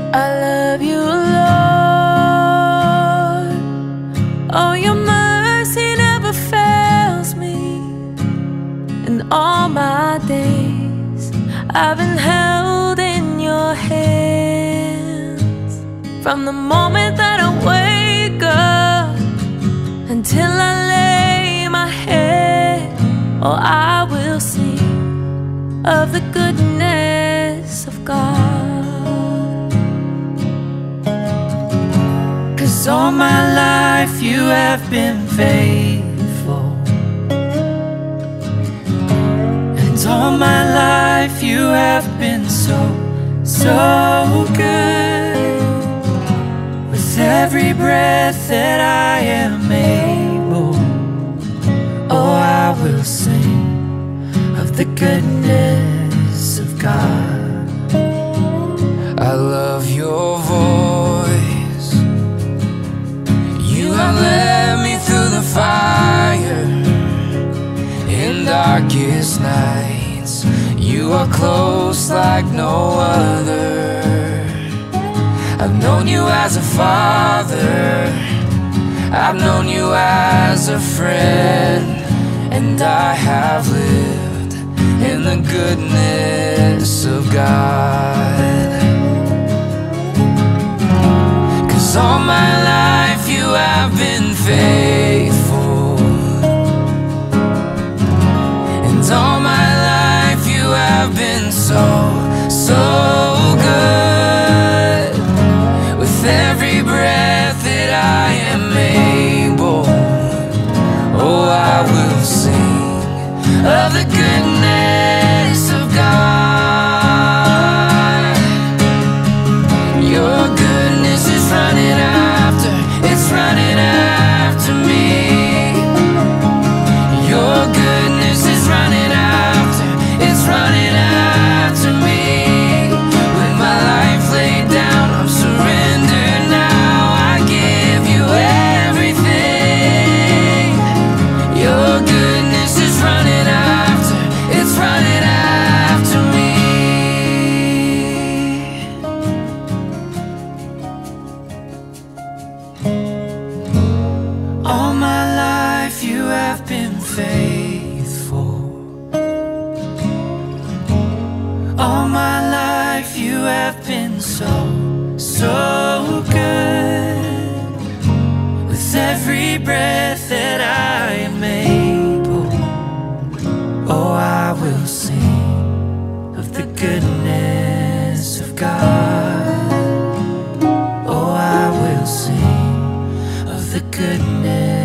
I love you, Lord. Oh, your mercy never fails me. In all my days, I've been held in your hands. From the moment that I wake up until I lay my head, oh, I will sing of the goodness of God. 'Cause all my life you have been faithful, and all my life you have been so, so good. With every breath that I am able, oh, I will sing of the goodness of God. I love your voice. You have led me through the fire in darkest nights. You are close like no other. I've known you as a father, I've known you as a friend, and I have lived in the goodness of God. 'Cause all my life you have been faithful, and all my life you have been so, so good. With every breath that I am able, oh, I will sing of the goodness of God. Your goodness is running after, it's running after me. Your goodness is running after, it's running after me. With my life laid down, I'm surrendered now. I give you everything. Your goodness is running after, it's running after me. All my life you have been faithful. All my life you have been so, so good. With every breath that I am able, oh, I will sing of the goodness of God. Oh, I will sing of the goodness